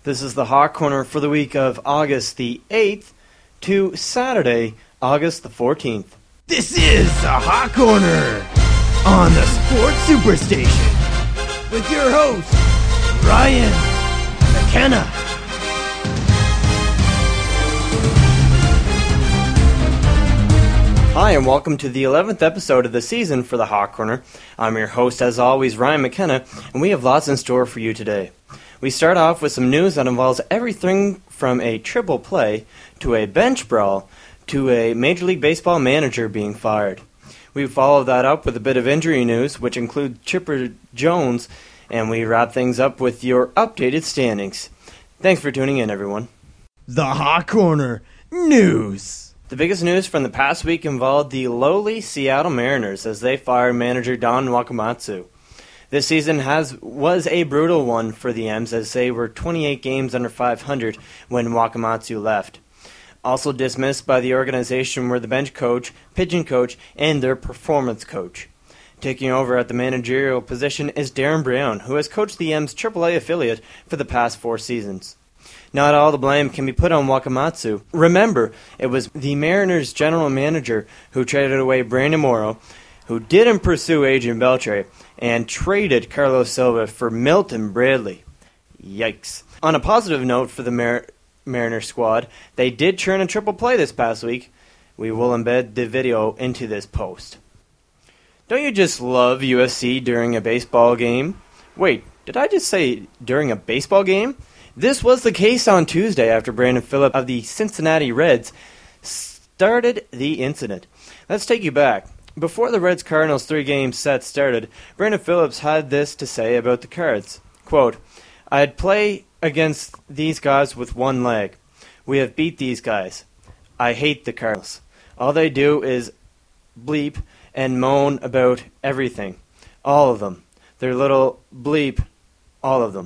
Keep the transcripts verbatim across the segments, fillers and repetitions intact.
This is the Hawk Corner for the week of August the eighth to Saturday, August the fourteenth. This is the Hawk Corner on the Sports Superstation with your host, Ryan McKenna. Hi, and welcome to the eleventh episode of the season for the Hawk Corner. I'm your host, as always, Ryan McKenna, and we have lots in store for you today. We start off with some news that involves everything from a triple play to a bench brawl to a Major League Baseball manager being fired. We follow that up with a bit of injury news, which includes Chipper Jones, and we wrap things up with your updated standings. Thanks for tuning in, everyone. The Hawk Corner News. The biggest news from the past week involved the lowly Seattle Mariners as they fired manager Don Wakamatsu. This season has was a brutal one for the M's as they were twenty-eight games under five hundred when Wakamatsu left. Also dismissed by the organization were the bench coach, pitching coach, and their performance coach. Taking over at the managerial position is Darren Brown, who has coached the M's triple A affiliate for the past four seasons. Not all the blame can be put on Wakamatsu. Remember, it was the Mariners' general manager who traded away Brandon Morrow, who didn't pursue Adrian Beltre, and traded Carlos Silva for Milton Bradley. Yikes. On a positive note for the Mar- Mariners squad, they did churn a triple play this past week. We will embed the video into this post. Don't you just love U S C during a baseball game? Wait, did I just say during a baseball game? This was the case on Tuesday after Brandon Phillips of the Cincinnati Reds started the incident. Let's take you back. Before the Reds-Cardinals three-game set started, Brandon Phillips had this to say about the Cards. Quote, "I'd play against these guys with one leg. We have beat these guys. I hate the Cardinals. All they do is bleep and moan about everything. All of them. Their little bleep, all of them.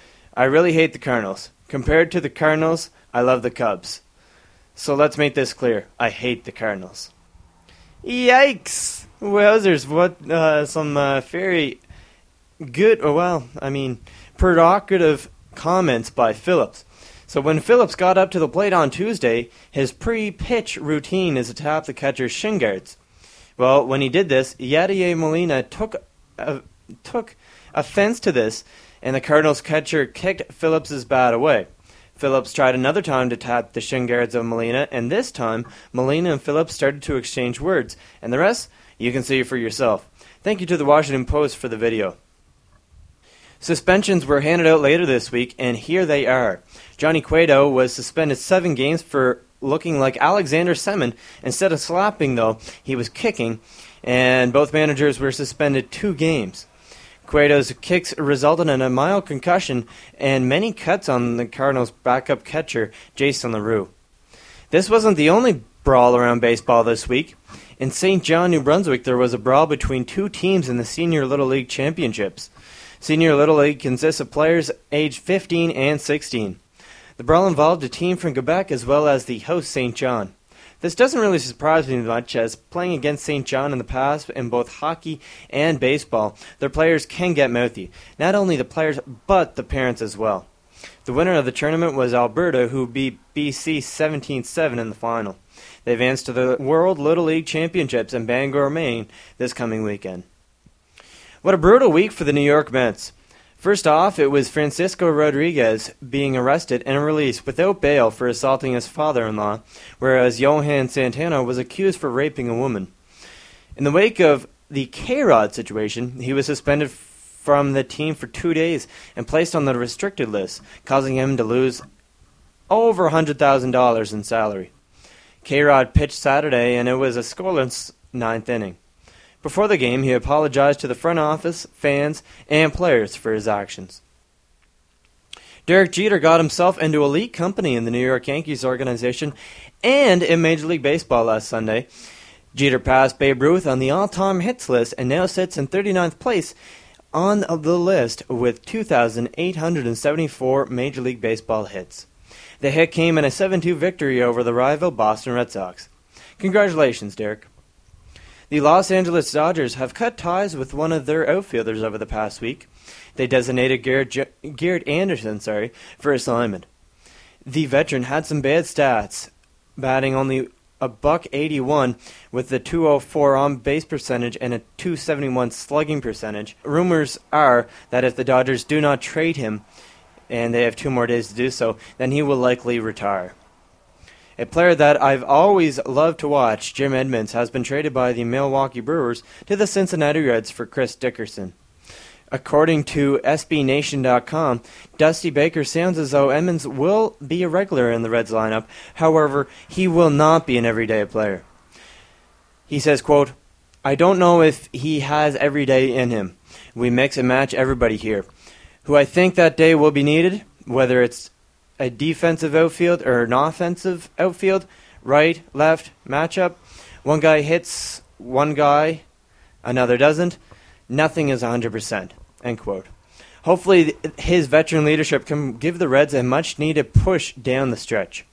I really hate the Cardinals. Compared to the Cardinals, I love the Cubs. So let's make this clear. I hate the Cardinals." Yikes! Wowzers, what, uh, some uh, very good, oh, well, I mean, provocative comments by Phillips. So when Phillips got up to the plate on Tuesday, his pre-pitch routine is to tap the catcher's shin guards. Well, when he did this, Yadier Molina took uh, took offense to this, and the Cardinals catcher kicked Phillips' bat away. Phillips tried another time to tap the shin guards of Molina, and this time, Molina and Phillips started to exchange words. And the rest, you can see for yourself. Thank you to the Washington Post for the video. Suspensions were handed out later this week, and here they are. Johnny Cueto was suspended seven games for looking like Alexander Semin. Instead of slapping, though, he was kicking, and both managers were suspended two games. Cueto's kicks resulted in a mild concussion and many cuts on the Cardinals' backup catcher, Jason LaRue. This wasn't the only brawl around baseball this week. In Saint John, New Brunswick, there was a brawl between two teams in the Senior Little League Championships. Senior Little League consists of players aged fifteen and sixteen. The brawl involved a team from Quebec as well as the host Saint John. This doesn't really surprise me much, as playing against Saint John in the past in both hockey and baseball, their players can get mouthy. Not only the players, but the parents as well. The winner of the tournament was Alberta, who beat B C seventeen seven in the final. They advanced to the World Little League Championships in Bangor, Maine, this coming weekend. What a brutal week for the New York Mets. First off, it was Francisco Rodriguez being arrested and released without bail for assaulting his father-in-law, whereas Johan Santana was accused for raping a woman. In the wake of the K-Rod situation, he was suspended from the team for two days and placed on the restricted list, causing him to lose over one hundred thousand dollars in salary. K-Rod pitched Saturday, and it was a scoreless ninth inning. Before the game, he apologized to the front office, fans, and players for his actions. Derek Jeter got himself into elite company in the New York Yankees organization and in Major League Baseball last Sunday. Jeter passed Babe Ruth on the all-time hits list and now sits in thirty-ninth place on the list with two thousand eight hundred seventy-four Major League Baseball hits. The hit came in a seven two victory over the rival Boston Red Sox. Congratulations, Derek. The Los Angeles Dodgers have cut ties with one of their outfielders over the past week. They designated Garrett, Garrett Anderson sorry, for assignment. The veteran had some bad stats, batting only a buck eighty-one with a two oh four on-base percentage and a two seventy-one slugging percentage. Rumors are that if the Dodgers do not trade him, and they have two more days to do so, then he will likely retire. A player that I've always loved to watch, Jim Edmonds, has been traded by the Milwaukee Brewers to the Cincinnati Reds for Chris Dickerson. According to S B Nation dot com, Dusty Baker sounds as though Edmonds will be a regular in the Reds lineup. However, he will not be an everyday player. He says, quote, "I don't know if he has every day in him. We mix and match everybody here. Who I think that day will be needed, whether it's a defensive outfield or an offensive outfield, right, left, matchup. One guy hits, one guy, another doesn't. Nothing is one hundred percent. End quote. Hopefully his veteran leadership can give the Reds a much-needed push down the stretch.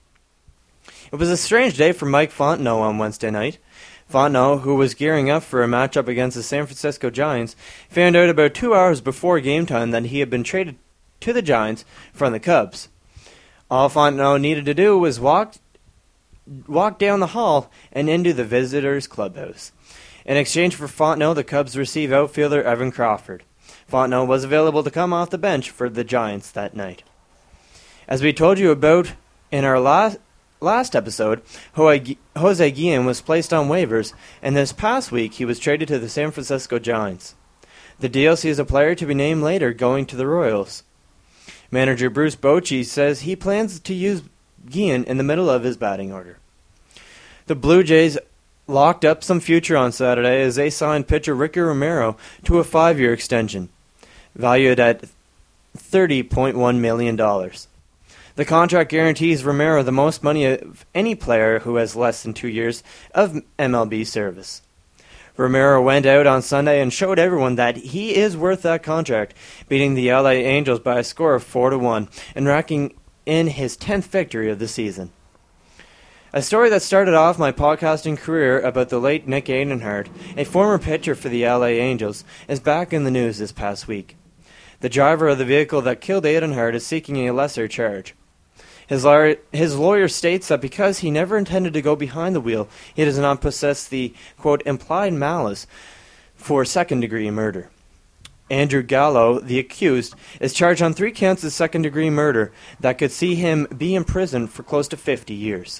It was a strange day for Mike Fontenot on Wednesday night. Fontenot, who was gearing up for a matchup against the San Francisco Giants, found out about two hours before game time that he had been traded to the Giants from the Cubs. All Fontenot needed to do was walk, walk down the hall and into the visitors' clubhouse. In exchange for Fontenot, the Cubs received outfielder Evan Crawford. Fontenot was available to come off the bench for the Giants that night. As we told you about in our last last episode, Jose Guillen was placed on waivers, and this past week he was traded to the San Francisco Giants. The deal sees a player to be named later going to the Royals. Manager Bruce Bochy says he plans to use Guillen in the middle of his batting order. The Blue Jays locked up some future on Saturday as they signed pitcher Ricky Romero to a five-year extension, valued at thirty point one million dollars. The contract guarantees Romero the most money of any player who has less than two years of M L B service. Romero went out on Sunday and showed everyone that he is worth that contract, beating the L A Angels by a score of four to one and racking in his tenth victory of the season. A story that started off my podcasting career about the late Nick Adenhart, a former pitcher for the L A Angels, is back in the news this past week. The driver of the vehicle that killed Adenhart is seeking a lesser charge. His lawyer, his lawyer states that because he never intended to go behind the wheel, he does not possess the, quote, implied malice for second-degree murder. Andrew Gallo, the accused, is charged on three counts of second-degree murder that could see him be in prison for close to fifty years.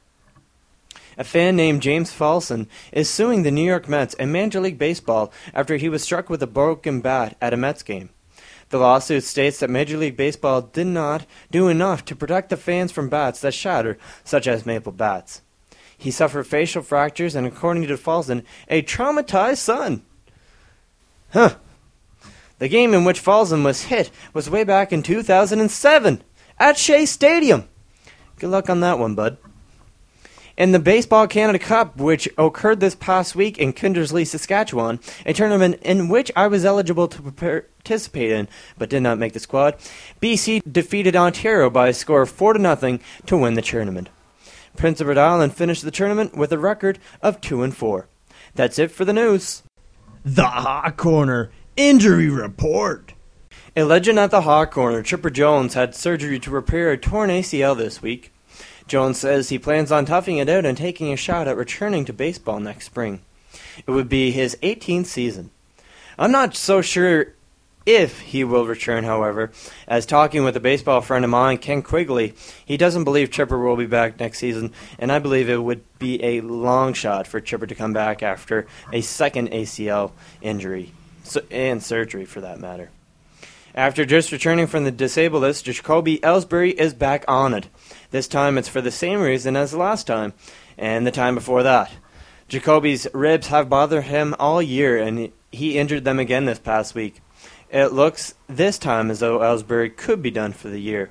A fan named James Falson is suing the New York Mets and Major League Baseball after he was struck with a broken bat at a Mets game. The lawsuit states that Major League Baseball did not do enough to protect the fans from bats that shatter, such as maple bats. He suffered facial fractures and, according to Falson, a traumatized son. Huh. The game in which Falson was hit was way back in two thousand seven at Shea Stadium. Good luck on that one, bud. In the Baseball Canada Cup, which occurred this past week in Kindersley, Saskatchewan, a tournament in which I was eligible to participate in, but did not make the squad, B C defeated Ontario by a score of four to nothing to win the tournament. Prince Edward Island finished the tournament with a record of two and four. That's it for the news. The Hot Corner Injury Report. A legend at the Hot Corner, Chipper Jones, had surgery to repair a torn A C L this week. Jones says he plans on toughing it out and taking a shot at returning to baseball next spring. It would be his eighteenth season. I'm not so sure if he will return, however, as talking with a baseball friend of mine, Ken Quigley, he doesn't believe Chipper will be back next season, and I believe it would be a long shot for Chipper to come back after a second A C L injury, and surgery for that matter. After just returning from the disabled list, Jacoby Ellsbury is back on it. This time it's for the same reason as the last time, and the time before that. Jacoby's ribs have bothered him all year, and he injured them again this past week. It looks this time as though Ellsbury could be done for the year.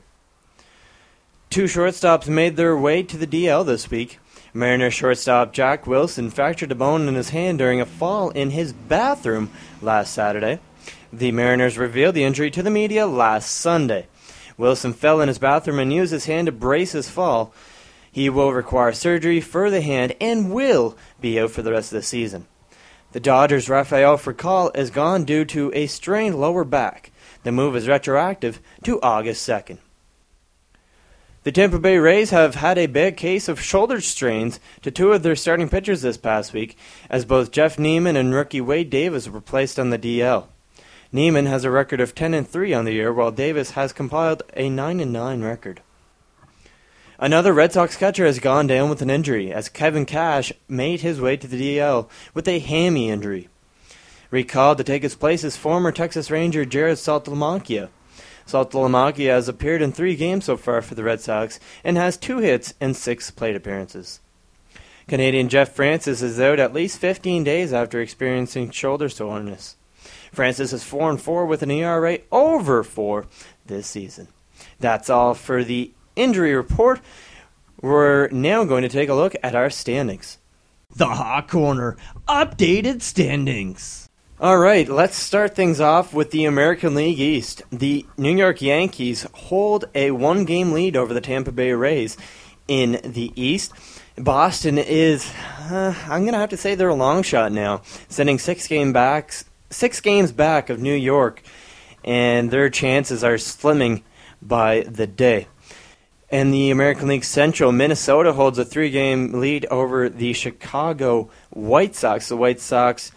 Two shortstops made their way to the D L this week. Mariners shortstop Jack Wilson fractured a bone in his hand during a fall in his bathroom last Saturday. The Mariners revealed the injury to the media last Sunday. Wilson fell in his bathroom and used his hand to brace his fall. He will require surgery for the hand and will be out for the rest of the season. The Dodgers' Rafael Furcal is gone due to a strained lower back. The move is retroactive to August second. The Tampa Bay Rays have had a bad case of shoulder strains to two of their starting pitchers this past week, as both Jeff Neiman and rookie Wade Davis were placed on the D L. Neiman has a record of ten and three on the year, while Davis has compiled a nine and nine record. Another Red Sox catcher has gone down with an injury, as Kevin Cash made his way to the D L with a hammy injury. Recalled to take his place is former Texas Ranger Jared Saltalamacchia. Saltalamacchia has appeared in three games so far for the Red Sox and has two hits and six plate appearances. Canadian Jeff Francis is out at least fifteen days after experiencing shoulder soreness. Francis is four and four with an E R A over four this season. That's all for the injury report. We're now going to take a look at our standings. The Hot Corner updated standings. All right, let's start things off with the American League East. The New York Yankees hold a one-game lead over the Tampa Bay Rays in the East. Boston is, uh, I'm going to have to say they're a long shot now, sending six game backs, six games back of New York, and their chances are slimming by the day. In the American League Central, Minnesota holds a three-game lead over the Chicago White Sox. The White Sox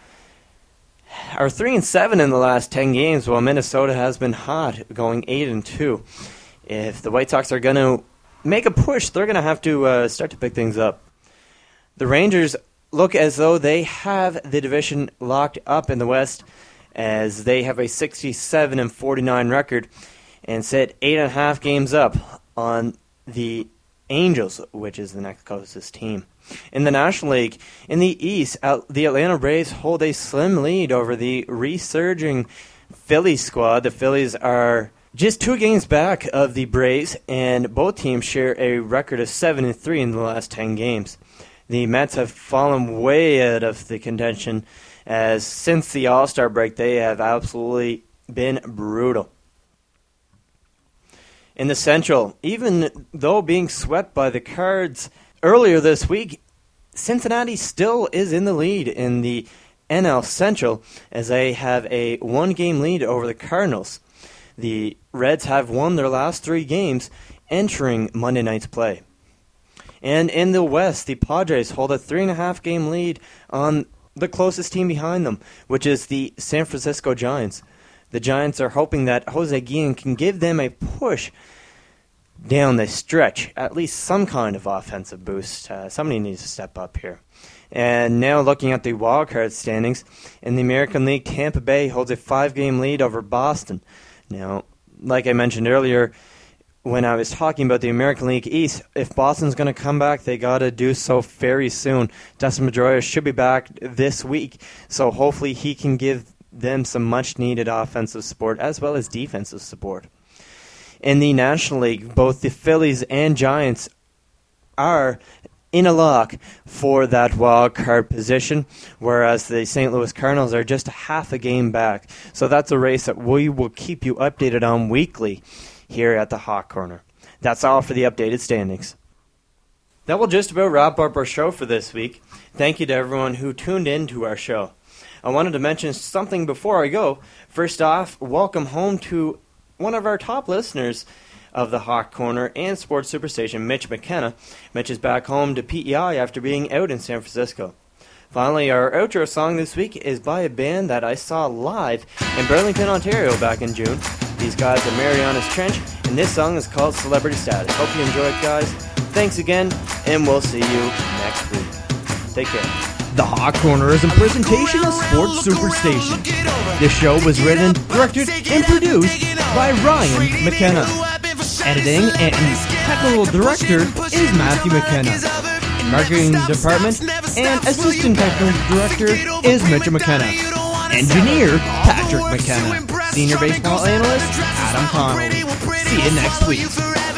are three and seven in the last ten games, while Minnesota has been hot, going eight and two. If the White Sox are going to make a push, they're going to have to uh, start to pick things up. The Rangers look as though they have the division locked up in the West, as they have a sixty-seven and forty-nine record and sit eight and a half games up on the Angels, which is the next closest team. In the National League, in the East, the Atlanta Braves hold a slim lead over the resurging Phillies squad. The Phillies are just two games back of the Braves, and both teams share a record of seven and three in the last ten games. The Mets have fallen way out of the contention, as since the All-Star break, they have absolutely been brutal. In the Central, even though being swept by the Cards earlier this week, Cincinnati still is in the lead in the N L Central, as they have a one-game lead over the Cardinals. The Reds have won their last three games entering Monday night's play. And in the West, the Padres hold a three-and-a-half game lead on the closest team behind them, which is the San Francisco Giants. The Giants are hoping that Jose Guillen can give them a push down the stretch, at least some kind of offensive boost. Uh, somebody needs to step up here. And now looking at the wildcard standings, in the American League, Tampa Bay holds a five-game lead over Boston. Now, like I mentioned earlier, when I was talking about the American League East, if Boston's going to come back, they got to do so very soon. Dustin Pedroia should be back this week, so hopefully he can give them some much-needed offensive support as well as defensive support. In the National League, both the Phillies and Giants are in a lock for that wild card position, whereas the Saint Louis Cardinals are just half a game back. So that's a race that we will keep you updated on weekly here at the Hot Corner. That's all for the updated standings. That will just about wrap up our show for this week. Thank you to everyone who tuned in to our show. I wanted to mention something before I go. First off, welcome home to one of our top listeners of the Hot Corner and Sports Superstation, Mitch McKenna. Mitch is back home to P E I after being out in San Francisco. Finally, our outro song this week is by a band that I saw live in Burlington, Ontario back in June. These guys are Marianas Trench, and this song is called Celebrity Status. Hope you enjoy it, guys. Thanks again, and we'll see you next week. Take care. The Hot Corner is a presentation of Sports Superstation. This show was written, directed, and produced by Ryan McKenna. Editing and technical director is Matthew McKenna. Marketing department and assistant technical director is Mitchell McKenna. Engineer, Patrick McKenna. Senior baseball analyst, Adam Connolly. See you next week.